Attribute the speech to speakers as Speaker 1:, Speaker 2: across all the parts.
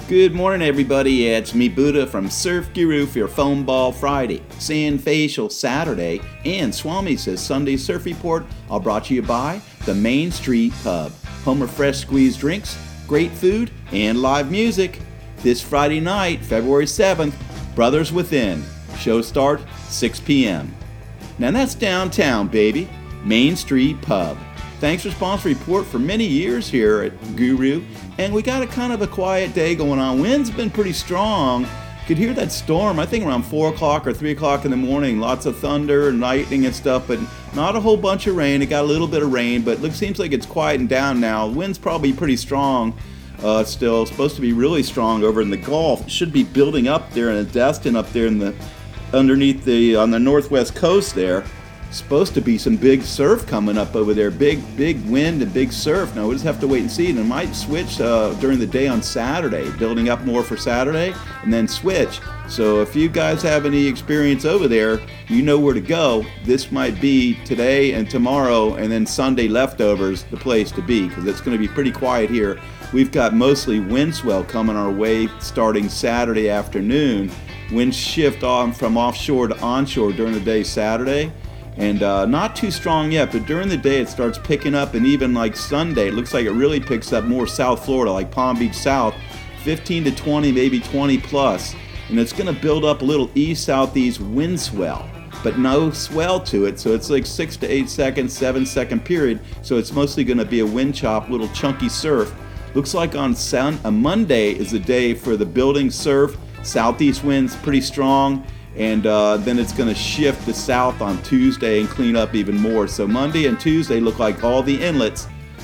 Speaker 1: Good morning, everybody. It's me, Buddha, from Surf Guru for your Foam Ball Friday, Sand Facial Saturday, and Swami Says Sunday Surf Report, all brought to you by the Main Street Pub. Home of fresh squeezed drinks, great food, and live music. This Friday night, February 7th, Brothers Within. Show start 6 p.m. Now that's downtown, baby. Main Street Pub. Thanks for sponsoring report for many years here at Guru, and we got a kind of a quiet day going on. Wind's been pretty strong. Could hear that storm, I think around 4 o'clock or 3 o'clock in the morning. Lots of thunder and lightning and stuff, but not a whole bunch of rain. It got a little bit of rain, but it seems like it's quieting down now. Wind's probably pretty strong still. Supposed to be really strong over in the Gulf. It should be building up there in Destin up there in the underneath on the northwest coast there. Supposed to be some big surf coming up over there. Big wind and big surf. Now we'll just have to wait and see. And it might switch during the day on Saturday, building up more for Saturday, and then switch. So if you guys have any experience over there, you know where to go. This might be today and tomorrow, and then Sunday leftovers, the place to be, because it's going to be pretty quiet here. We've got mostly wind swell coming our way starting Saturday afternoon. Winds shift on from offshore to onshore during the day Saturday. And not too strong yet, but during the day it starts picking up, and even like Sunday, it looks like it really picks up more South Florida, like Palm Beach South, 15 to 20, maybe 20 plus. And it's going to build up a little east-southeast wind swell, but no swell to it, so it's like 6 to 8 seconds, 7-second period, so it's mostly going to be a wind chop, little chunky surf. Looks like on Monday is the day for the building surf, southeast winds pretty strong. And then it's going to shift to south on Tuesday and clean up even more. So Monday and Tuesday look like all the inlets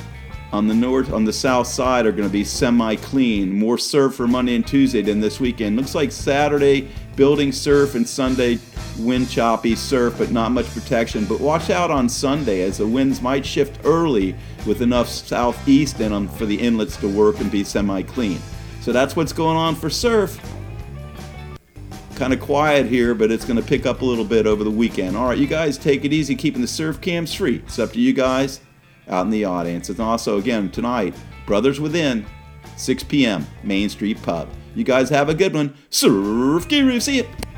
Speaker 1: on the south side are going to be semi-clean. More surf for Monday and Tuesday than this weekend. Looks like Saturday building surf and Sunday wind choppy surf, but not much protection. But watch out on Sunday as the winds might shift early with enough southeast in them for the inlets to work and be semi-clean. So that's what's going on for surf. Kind of quiet here, but it's going to pick up a little bit over the weekend. All right, you guys take it easy, keeping the surf cams free. It's up to you guys out in the audience. And also, again, tonight, Brothers Within, 6 p.m., Main Street Pub. You guys have a good one. Surf Guru, see ya.